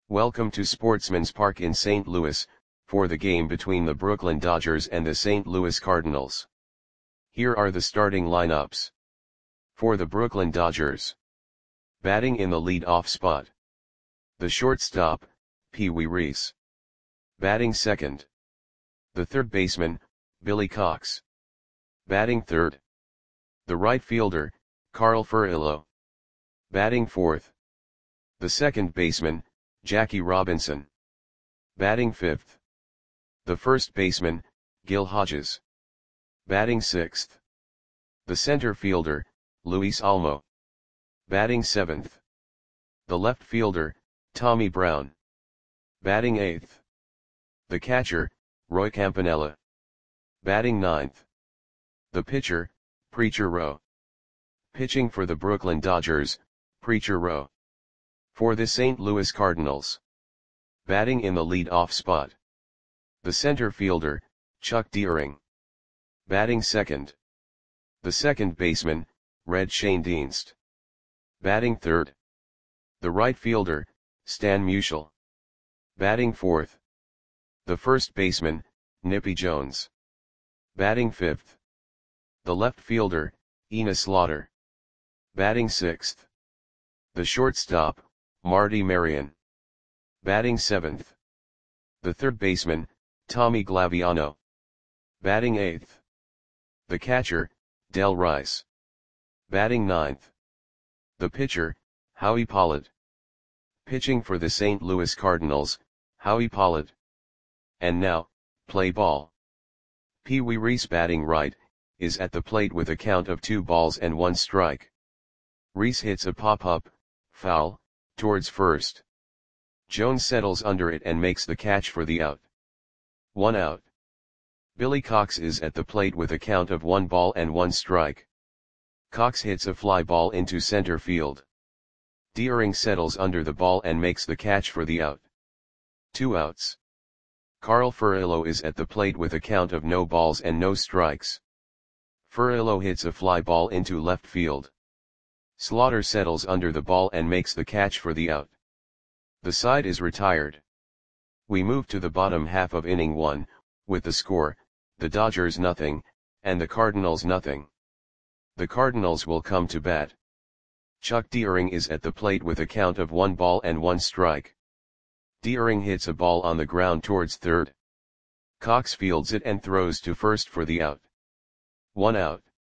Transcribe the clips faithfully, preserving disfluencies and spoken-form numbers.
Welcome to Sportsman's Park in Saint Louis, for the game between the Brooklyn Dodgers and the Saint Louis Cardinals. Here are the starting lineups. For the Brooklyn Dodgers. Batting in the lead-off spot. The shortstop, Pee Wee Reese. Batting second. The third baseman, Billy Cox. Batting third. The right fielder, Carl Furillo. Batting fourth. The second baseman, Jackie Robinson. Batting fifth. The first baseman, Gil Hodges. Batting sixth. The center fielder, Luis Almo. Batting seventh. The left fielder, Tommy Brown. Batting eighth. The catcher, Roy Campanella. Batting ninth. The pitcher, Preacher Rowe. Pitching for the Brooklyn Dodgers, Preacher Rowe. For the Saint Louis Cardinals. Batting in the lead-off spot. The center fielder, Chuck Deering. Batting second. The second baseman, Red Schoendienst. Batting third. The right fielder, Stan Musial. Batting fourth. The first baseman, Nippy Jones. Batting fifth. The left fielder, Enos Slaughter. Batting sixth. The shortstop, Marty Marion. Batting seventh. The third baseman, Tommy Glaviano. Batting eighth. The catcher, Del Rice. Batting ninth. The pitcher, Howie Pollard. Pitching for the Saint Louis Cardinals, Howie Pollard. And now, play ball. Pee Wee Reese batting right, is at the plate with a count of two balls and one strike. Reese hits a pop-up, foul, towards first. Jones settles under it and makes the catch for the out. One out. Billy Cox is at the plate with a count of one ball and one strike. Cox hits a fly ball into center field. Deering settles under the ball and makes the catch for the out. Two outs. Carl Furillo is at the plate with a count of no balls and no strikes. Furillo hits a fly ball into left field. Slaughter settles under the ball and makes the catch for the out. The side is retired. We move to the bottom half of inning one, with the score, the Dodgers nothing, and the Cardinals nothing. The Cardinals will come to bat. Chuck Deering is at the plate with a count of one ball and one strike. Deering hits a ball on the ground towards third. Cox fields it and throws to first for the out. One out.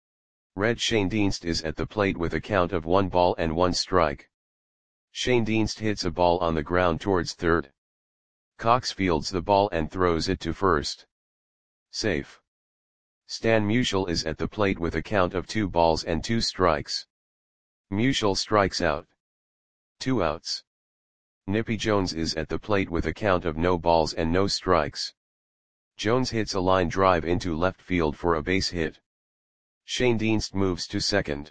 Red Schoendienst is at the plate with a count of one ball and one strike. Schoendienst hits a ball on the ground towards third. Cox fields the ball and throws it to first. Safe. Stan Musial is at the plate with a count of two balls and two strikes. Musial strikes out. Two outs. Nippy Jones is at the plate with a count of no balls and no strikes. Jones hits a line drive into left field for a base hit. Schoendienst moves to second.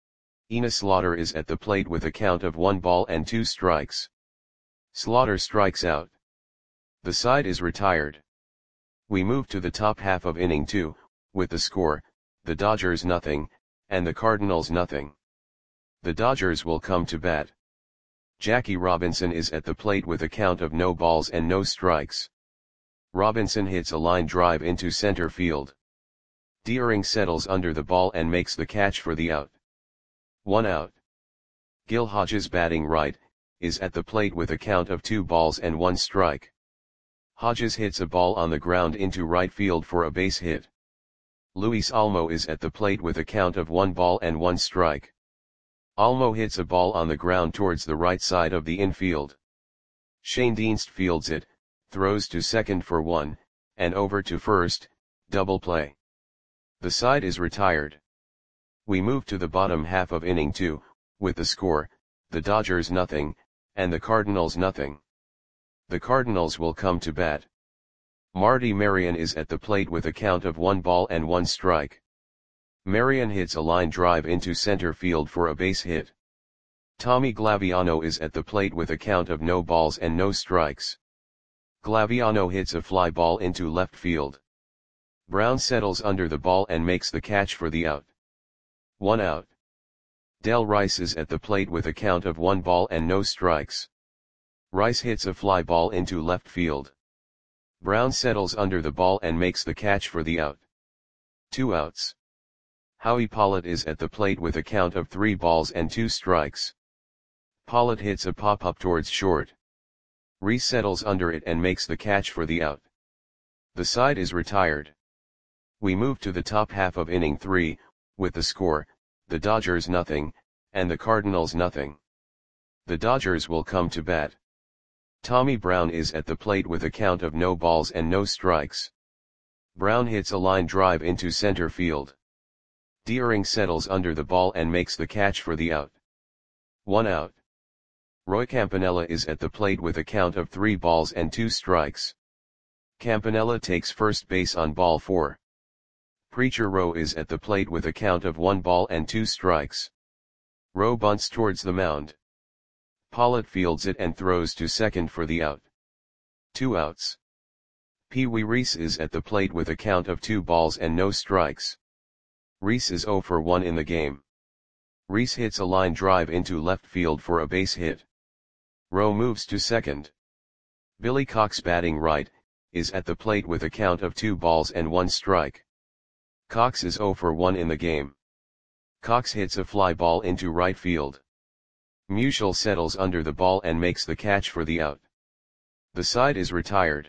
Enos Slaughter is at the plate with a count of one ball and two strikes. Slaughter strikes out. The side is retired. We move to the top half of inning two, with the score, the Dodgers nothing, and the Cardinals nothing. The Dodgers will come to bat. Jackie Robinson is at the plate with a count of no balls and no strikes. Robinson hits a line drive into center field. Deering settles under the ball and makes the catch for the out. One out. Gil Hodges batting right, is at the plate with a count of two balls and one strike. Hodges hits a ball on the ground into right field for a base hit. Luis Almo is at the plate with a count of one ball and one strike. Almo hits a ball on the ground towards the right side of the infield. Schoendienst fields it, throws to second for one, and over to first, double play. The side is retired. We move to the bottom half of inning two, with the score, the Dodgers nothing, and the Cardinals nothing. The Cardinals will come to bat. Marty Marion is at the plate with a count of one ball and one strike. Marion hits a line drive into center field for a base hit. Tommy Glaviano is at the plate with a count of no balls and no strikes. Glaviano hits a fly ball into left field. Brown settles under the ball and makes the catch for the out. One out. Del Rice is at the plate with a count of one ball and no strikes. Rice hits a fly ball into left field. Brown settles under the ball and makes the catch for the out. Two outs. Howie Pollitt is at the plate with a count of three balls and two strikes. Pollitt hits a pop-up towards short. Reese settles under it and makes the catch for the out. The side is retired. We move to the top half of inning three, with the score, the Dodgers nothing, and the Cardinals nothing. The Dodgers will come to bat. Tommy Brown is at the plate with a count of no balls and no strikes. Brown hits a line drive into center field. Deering settles under the ball and makes the catch for the out. One out. Roy Campanella is at the plate with a count of three balls and two strikes. Campanella takes first base on ball four. Preacher Rowe is at the plate with a count of one ball and two strikes. Rowe bunts towards the mound. Pollitt fields it and throws to second for the out. Two outs. Pee Wee Reese is at the plate with a count of two balls and no strikes. Reese is oh for one in the game. Reese hits a line drive into left field for a base hit. Rowe moves to second. Billy Cox, batting right, is at the plate with a count of two balls and one strike. Cox is oh for one in the game. Cox hits a fly ball into right field. Musial settles under the ball and makes the catch for the out. The side is retired.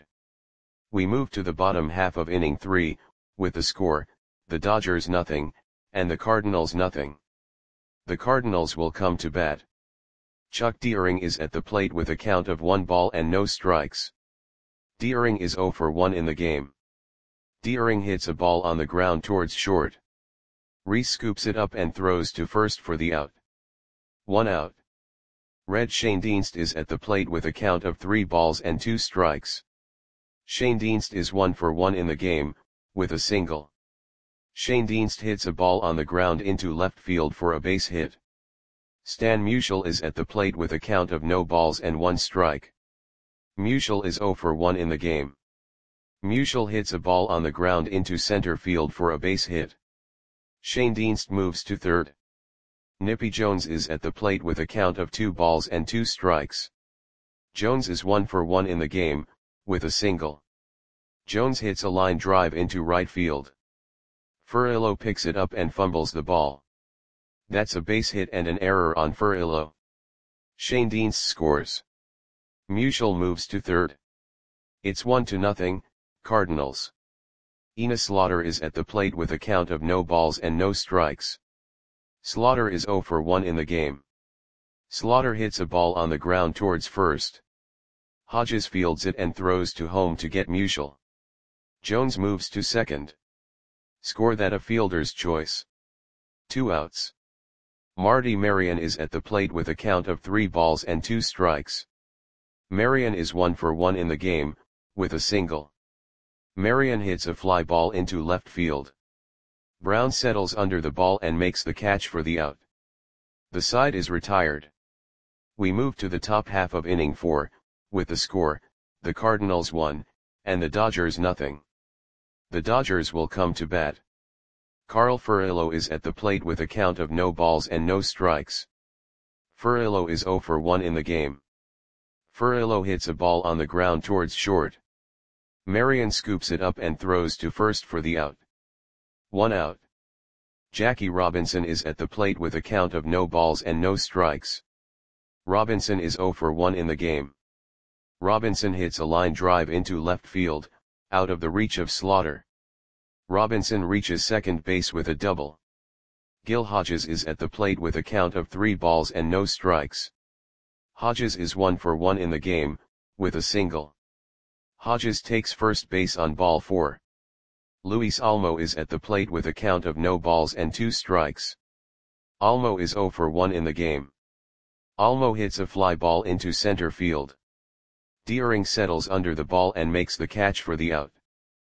We move to the bottom half of inning three, with the score, the Dodgers nothing, and the Cardinals nothing. The Cardinals will come to bat. Chuck Deering is at the plate with a count of one ball and no strikes. Deering is oh for one in the game. Deering hits a ball on the ground towards short. Reese scoops it up and throws to first for the out. One out. Red Schoendienst is at the plate with a count of three balls and two strikes. Schoendienst is one for one in the game, with a single. Schoendienst hits a ball on the ground into left field for a base hit. Stan Musial is at the plate with a count of no balls and one strike. Musial is oh for one in the game. Musial hits a ball on the ground into center field for a base hit. Schoendienst moves to third. Nippy Jones is at the plate with a count of two balls and two strikes. Jones is one for one in the game, with a single. Jones hits a line drive into right field. Furillo picks it up and fumbles the ball. That's a base hit and an error on Furillo. Schoendienst scores. Musial moves to third. It's one to nothing, Cardinals. Enos Slaughter is at the plate with a count of no balls and no strikes. Slaughter is oh for one in the game. Slaughter hits a ball on the ground towards first. Hodges fields it and throws to home to get Musial. Jones moves to second. Score that a fielder's choice. Two outs. Marty Marion is at the plate with a count of three balls and two strikes. Marion is one for one in the game, with a single. Marion hits a fly ball into left field. Brown settles under the ball and makes the catch for the out. The side is retired. We move to the top half of inning four, with the score, the Cardinals one, and the Dodgers nothing. The Dodgers will come to bat. Carl Furillo is at the plate with a count of no balls and no strikes. Furillo is oh for one in the game. Furillo hits a ball on the ground towards short. Marion scoops it up and throws to first for the out. One out. Jackie Robinson is at the plate with a count of no balls and no strikes. Robinson is oh for one in the game. Robinson hits a line drive into left field, out of the reach of Slaughter. Robinson reaches second base with a double. Gil Hodges is at the plate with a count of three balls and no strikes. Hodges is one for one in the game, with a single. Hodges takes first base on ball four. Luis Almo is at the plate with a count of no balls and two strikes. Almo is oh for one in the game. Almo hits a fly ball into center field. Deering settles under the ball and makes the catch for the out.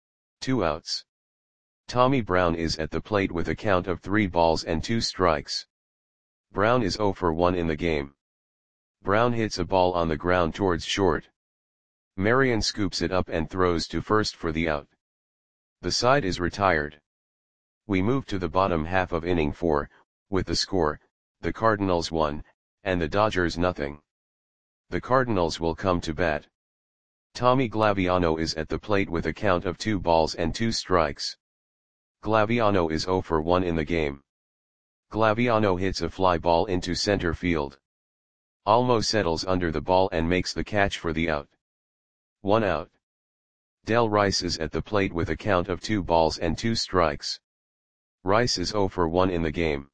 Two outs. Tommy Brown is at the plate with a count of three balls and two strikes. Brown is oh for one in the game. Brown hits a ball on the ground towards short. Marion scoops it up and throws to first for the out. The side is retired. We move to the bottom half of inning four, with the score, the Cardinals one, and the Dodgers nothing. The Cardinals will come to bat. Tommy Glaviano is at the plate with a count of two balls and two strikes. Glaviano is zero for one in the game. Glaviano hits a fly ball into center field. Olmo settles under the ball and makes the catch for the out. One out. Del Rice is at the plate with a count of two balls and two strikes. Rice is zero for one in the game.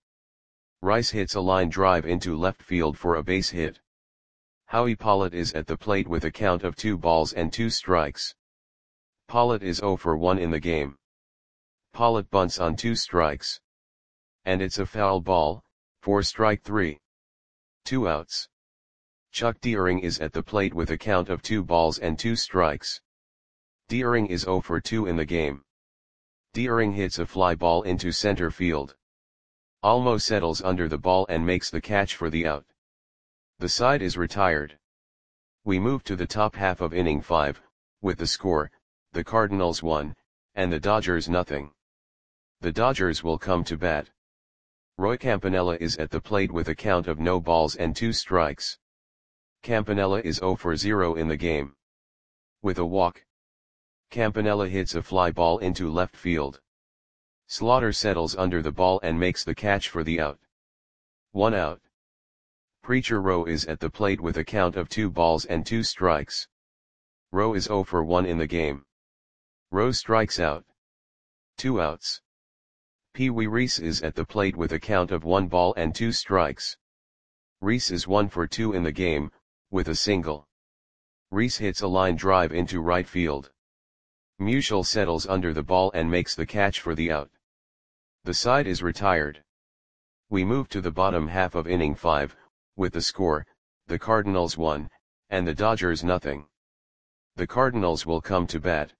Rice hits a line drive into left field for a base hit. Howie Pollitt is at the plate with a count of two balls and two strikes. Pollitt is zero for one in the game. Pollitt bunts on two strikes. And it's a foul ball, for strike three. Two outs. Chuck Deering is at the plate with a count of two balls and two strikes. Deering is zero for two in the game. Deering hits a fly ball into center field. Olmo settles under the ball and makes the catch for the out. The side is retired. We move to the top half of inning five, with the score, the Cardinals one, and the Dodgers nothing. The Dodgers will come to bat. Roy Campanella is at the plate with a count of no balls and two strikes. Campanella is zero for zero in the game. With a walk, Campanella hits a fly ball into left field. Slaughter settles under the ball and makes the catch for the out. One out. Preacher Rowe is at the plate with a count of two balls and two strikes. Rowe is zero for one in the game. Rowe strikes out. Two outs. Pee Wee Reese is at the plate with a count of one ball and two strikes. Reese is one for two in the game, with a single. Reese hits a line drive into right field. Musial settles under the ball and makes the catch for the out. The side is retired. We move to the bottom half of inning five, with the score, the Cardinals one, and the Dodgers nothing. The Cardinals will come to bat.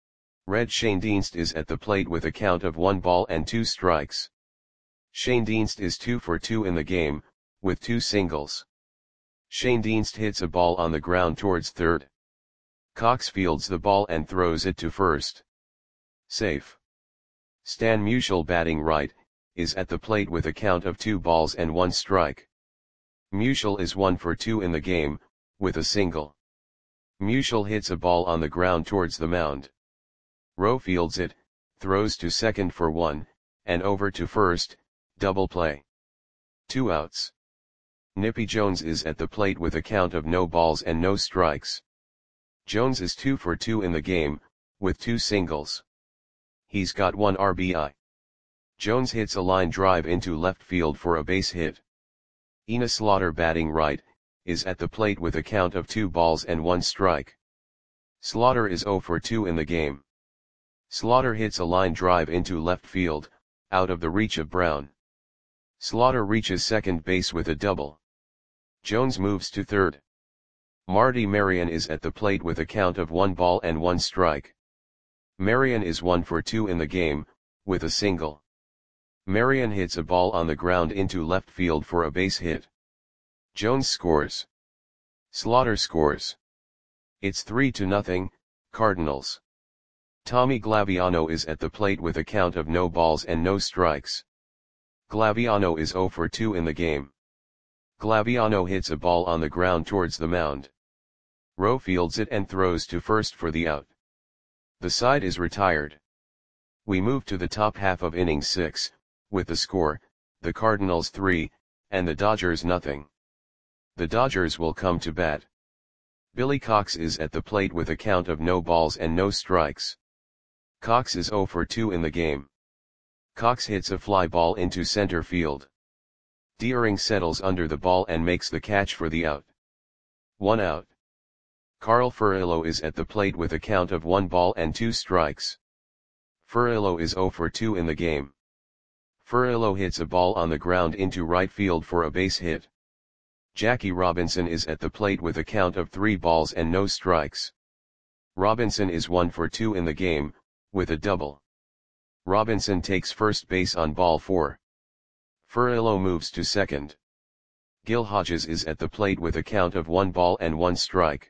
Red Schoendienst is at the plate with a count of one ball and two strikes. Schoendienst is two for two in the game, with two singles. Schoendienst hits a ball on the ground towards third. Cox fields the ball and throws it to first. Safe. Stan Musial, batting right, is at the plate with a count of two balls and one strike. Musial is one for two in the game, with a single. Musial hits a ball on the ground towards the mound. Rowe fields it, throws to second for one, and over to first, double play. Two outs. Nippy Jones is at the plate with a count of no balls and no strikes. Jones is two for two in the game, with two singles. He's got one R B I. Jones hits a line drive into left field for a base hit. Enos Slaughter, batting right, is at the plate with a count of two balls and one strike. Slaughter is zero for two in the game. Slaughter hits a line drive into left field, out of the reach of Brown. Slaughter reaches second base with a double. Jones moves to third. Marty Marion is at the plate with a count of one ball and one strike. Marion is one for two in the game, with a single. Marion hits a ball on the ground into left field for a base hit. Jones scores. Slaughter scores. It's three to nothing, Cardinals. Tommy Glaviano is at the plate with a count of no balls and no strikes. Glaviano is zero for two in the game. Glaviano hits a ball on the ground towards the mound. Rowe fields it and throws to first for the out. The side is retired. We move to the top half of inning six, with the score, the Cardinals three, and the Dodgers nothing. The Dodgers will come to bat. Billy Cox is at the plate with a count of no balls and no strikes. Cox is zero for two in the game. Cox hits a fly ball into center field. Deering settles under the ball and makes the catch for the out. One out. Carl Furillo is at the plate with a count of one ball and two strikes. Furillo is zero for two in the game. Furillo hits a ball on the ground into right field for a base hit. Jackie Robinson is at the plate with a count of three balls and no strikes. Robinson is one for two in the game, with a double. Robinson takes first base on ball four. Furillo moves to second. Gil Hodges is at the plate with a count of one ball and one strike.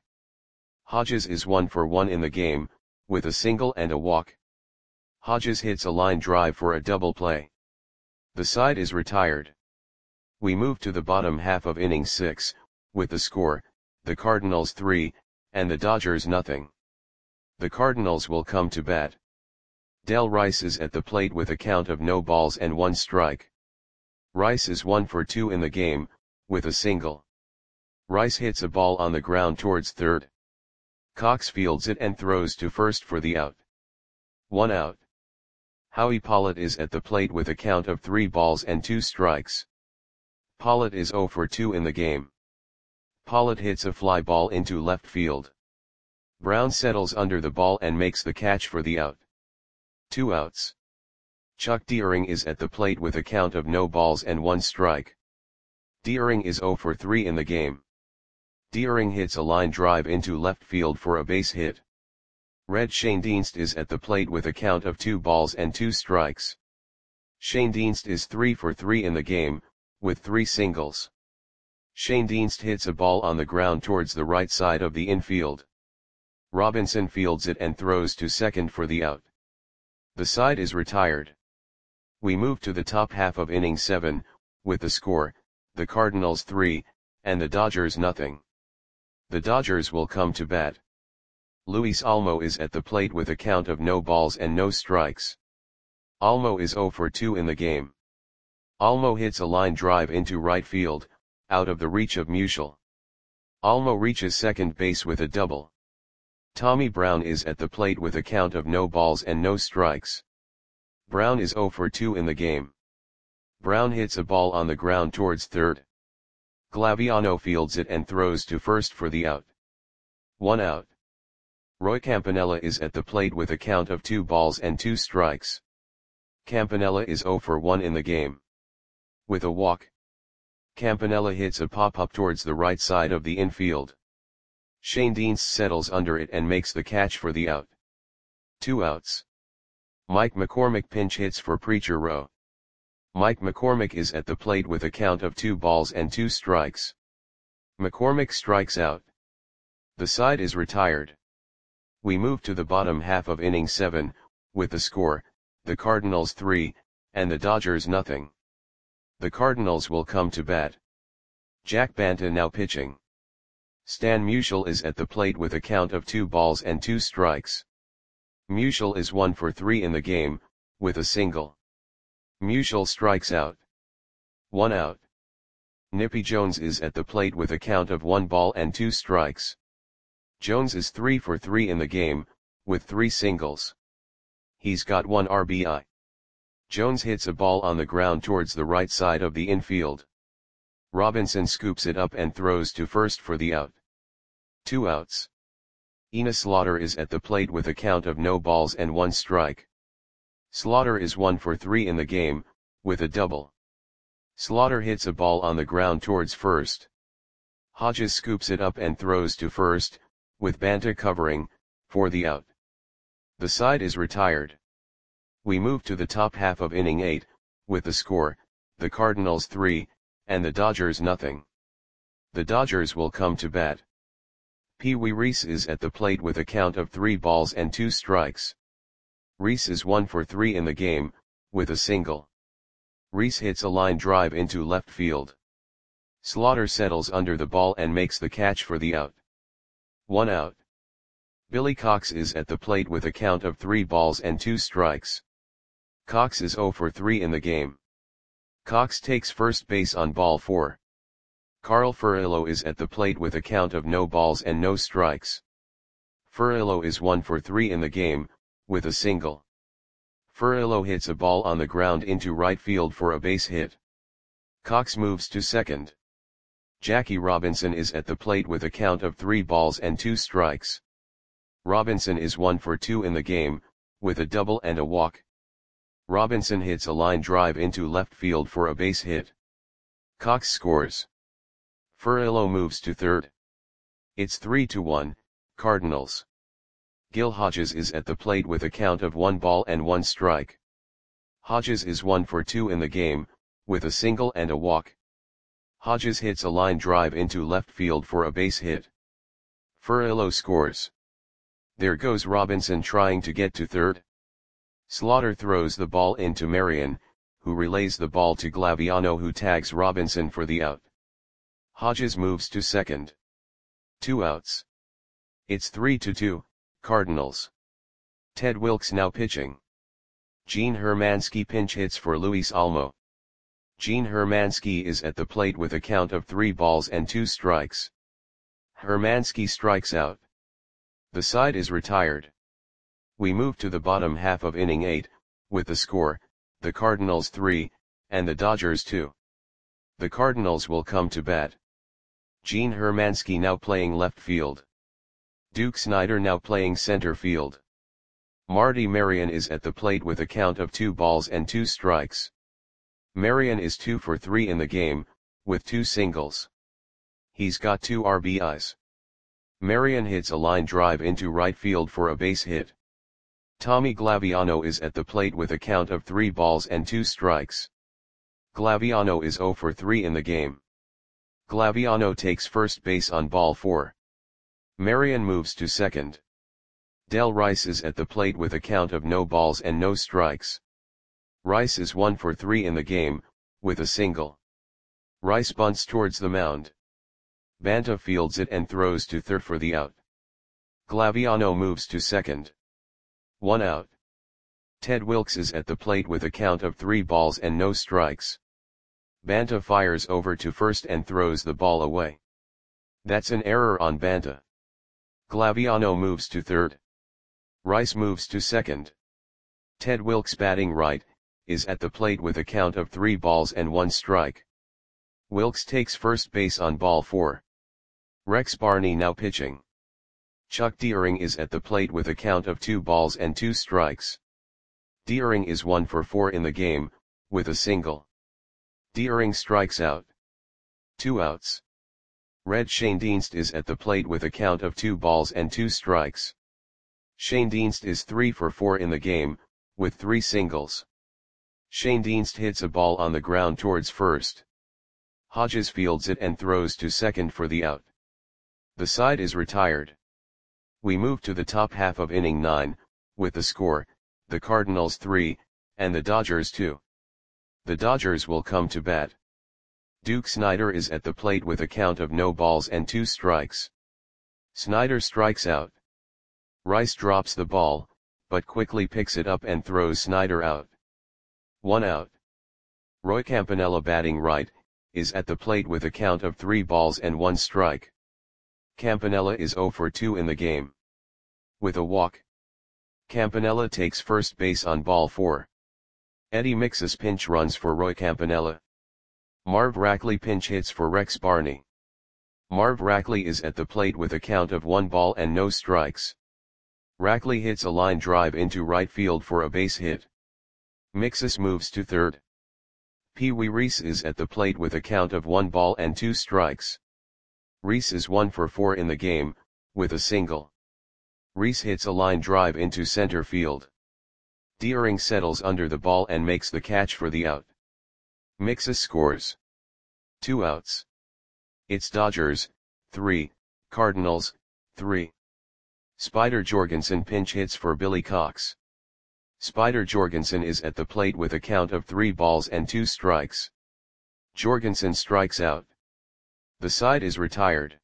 Hodges is one for one in the game, with a single and a walk. Hodges hits a line drive for a double play. The side is retired. We move to the bottom half of inning six, with the score, the Cardinals three, and the Dodgers nothing. The Cardinals will come to bat. Del Rice is at the plate with a count of no balls and one strike. Rice is one for two in the game, with a single. Rice hits a ball on the ground towards third. Cox fields it and throws to first for the out. One out. Howie Pollitt is at the plate with a count of three balls and two strikes. Pollitt is zero for two in the game. Pollitt hits a fly ball into left field. Brown settles under the ball and makes the catch for the out. Two outs. Chuck Deering is at the plate with a count of no balls and one strike. Deering is zero for three in the game. Deering hits a line drive into left field for a base hit. Red Schoendienst is at the plate with a count of two balls and two strikes. Schoendienst is three for three in the game, with three singles. Schoendienst hits a ball on the ground towards the right side of the infield. Robinson fields it and throws to second for the out. The side is retired. We move to the top half of inning seven, with the score, the Cardinals three, and the Dodgers nothing. The Dodgers will come to bat. Luis Olmo is at the plate with a count of no balls and no strikes. Olmo is zero for two in the game. Olmo hits a line drive into right field, out of the reach of Musial. Olmo reaches second base with a double. Tommy Brown is at the plate with a count of no balls and no strikes. Brown is zero for two in the game. Brown hits a ball on the ground towards third. Glaviano fields it and throws to first for the out. One out. Roy Campanella is at the plate with a count of two balls and two strikes. Campanella is zero for one in the game. With a walk, Campanella hits a pop-up towards the right side of the infield. Schoendienst settles under it and makes the catch for the out. Two outs. Mike McCormick pinch hits for Preacher Row. Mike McCormick is at the plate with a count of two balls and two strikes. McCormick strikes out. The side is retired. We move to the bottom half of inning seven, with the score, the Cardinals three, and the Dodgers nothing. The Cardinals will come to bat. Jack Banta now pitching. Stan Musial is at the plate with a count of two balls and two strikes. Musial is one for three in the game, with a single. Musial strikes out. One out. Nippy Jones is at the plate with a count of one ball and two strikes. Jones is three for three in the game, with three singles. He's got one R B I. Jones hits a ball on the ground towards the right side of the infield. Robinson scoops it up and throws to first for the out. Two outs. Enos Slaughter is at the plate with a count of no balls and one strike. Slaughter is one for three in the game, with a double. Slaughter hits a ball on the ground towards first. Hodges scoops it up and throws to first, with Banta covering, for the out. The side is retired. We move to the top half of inning eight, with the score, the Cardinals three, and the Dodgers nothing. The Dodgers will come to bat. Pee Wee Reese is at the plate with a count of three balls and two strikes. Reese is one for three in the game, with a single. Reese hits a line drive into left field. Slaughter settles under the ball and makes the catch for the out. One out. Billy Cox is at the plate with a count of three balls and two strikes. Cox is zero for three in the game. Cox takes first base on ball four. Carl Furillo is at the plate with a count of no balls and no strikes. Furillo is one for three in the game, with a single. Furillo hits a ball on the ground into right field for a base hit. Cox moves to second. Jackie Robinson is at the plate with a count of three balls and two strikes. Robinson is one for two in the game, with a double and a walk. Robinson hits a line drive into left field for a base hit. Cox scores. Furillo moves to third. It's three to one, Cardinals. Gil Hodges is at the plate with a count of one ball and one strike. Hodges is one for two in the game, with a single and a walk. Hodges hits a line drive into left field for a base hit. Furillo scores. There goes Robinson trying to get to third. Slaughter throws the ball into Marion, who relays the ball to Glaviano, who tags Robinson for the out. Hodges moves to second. Two outs. It's three to two, Cardinals. Ted Wilks now pitching. Gene Hermansky pinch hits for Luis Almo. Gene Hermansky is at the plate with a count of three balls and two strikes. Hermansky strikes out. The side is retired. We move to the bottom half of inning eight, with the score, the Cardinals three, and the Dodgers two. The Cardinals will come to bat. Gene Hermansky now playing left field. Duke Snider now playing center field. Marty Marion is at the plate with a count of two balls and two strikes. Marion is two for three in the game, with two singles. He's got two R B Is. Marion hits a line drive into right field for a base hit. Tommy Glaviano is at the plate with a count of three balls and two strikes. Glaviano is zero for three in the game. Glaviano takes first base on ball four. Marion moves to second. Del Rice is at the plate with a count of no balls and no strikes. Rice is one for three in the game, with a single. Rice bunts towards the mound. Banta fields it and throws to third for the out. Glaviano moves to second. One out. Ted Wilks is at the plate with a count of three balls and no strikes. Banta fires over to first and throws the ball away. That's an error on Banta. Glaviano moves to third. Rice moves to second. Ted Wilks batting right, is at the plate with a count of three balls and one strike. Wilks takes first base on ball four. Rex Barney now pitching. Chuck Deering is at the plate with a count of two balls and two strikes. Deering is one for four in the game, with a single. Deering strikes out. Two outs. Red Schoendienst is at the plate with a count of two balls and two strikes. Schoendienst is three for four in the game, with three singles. Schoendienst hits a ball on the ground towards first. Hodges fields it and throws to second for the out. The side is retired. We move to the top half of inning nine, with the score, the Cardinals three, and the Dodgers two. The Dodgers will come to bat. Duke Snider is at the plate with a count of no balls and two strikes. Snider strikes out. Rice drops the ball, but quickly picks it up and throws Snider out. One out. Roy Campanella batting right, is at the plate with a count of three balls and one strike. Campanella is zero for two in the game. With a walk. Campanella takes first base on ball four. Eddie Mixus pinch runs for Roy Campanella. Marv Rackley pinch hits for Rex Barney. Marv Rackley is at the plate with a count of one ball and no strikes. Rackley hits a line drive into right field for a base hit. Mixus moves to third. Pee Wee Reese is at the plate with a count of one ball and two strikes. Reese is one for four in the game, with a single. Reese hits a line drive into center field. Deering settles under the ball and makes the catch for the out. Mixus scores. Two outs. It's Dodgers, three, Cardinals, three. Spider Jorgensen pinch hits for Billy Cox. Spider Jorgensen is at the plate with a count of three balls and two strikes. Jorgensen strikes out. The side is retired.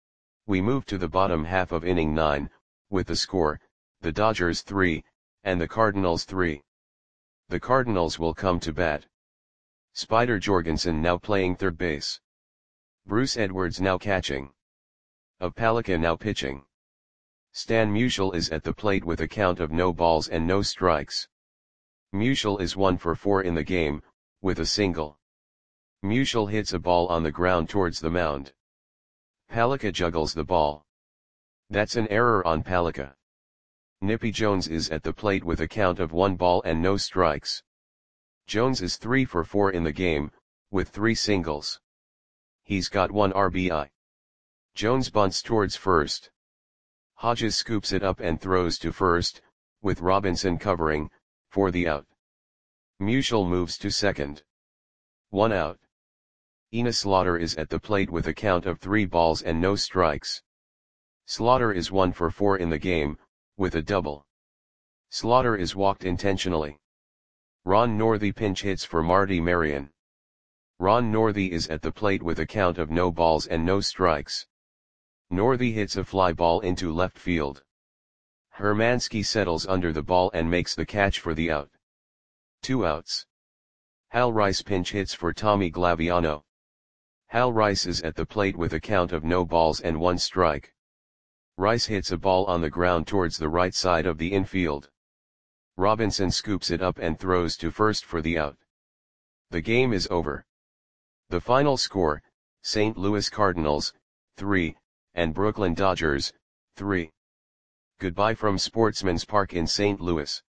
We move to the bottom half of inning nine, with the score, the Dodgers three, and the Cardinals three. The Cardinals will come to bat. Spider Jorgensen now playing third base. Bruce Edwards now catching. Opalika now pitching. Stan Musial is at the plate with a count of no balls and no strikes. Musial is one for four in the game, with a single. Musial hits a ball on the ground towards the mound. Palika juggles the ball. That's an error on Palika. Nippy Jones is at the plate with a count of one ball and no strikes. Jones is three for four in the game, with three singles. He's got one R B I. Jones bunts towards first. Hodges scoops it up and throws to first, with Robinson covering, for the out. Musial moves to second. One out. Enos Slaughter is at the plate with a count of three balls and no strikes. Slaughter is one for four in the game, with a double. Slaughter is walked intentionally. Ron Northey pinch hits for Marty Marion. Ron Northey is at the plate with a count of no balls and no strikes. Northey hits a fly ball into left field. Hermansky settles under the ball and makes the catch for the out. Two outs. Hal Rice pinch hits for Tommy Glaviano. Hal Rice is at the plate with a count of no balls and one strike. Rice hits a ball on the ground towards the right side of the infield. Robinson scoops it up and throws to first for the out. The game is over. The final score, Saint Louis Cardinals, three, and Brooklyn Dodgers, three. Goodbye from Sportsman's Park in Saint Louis.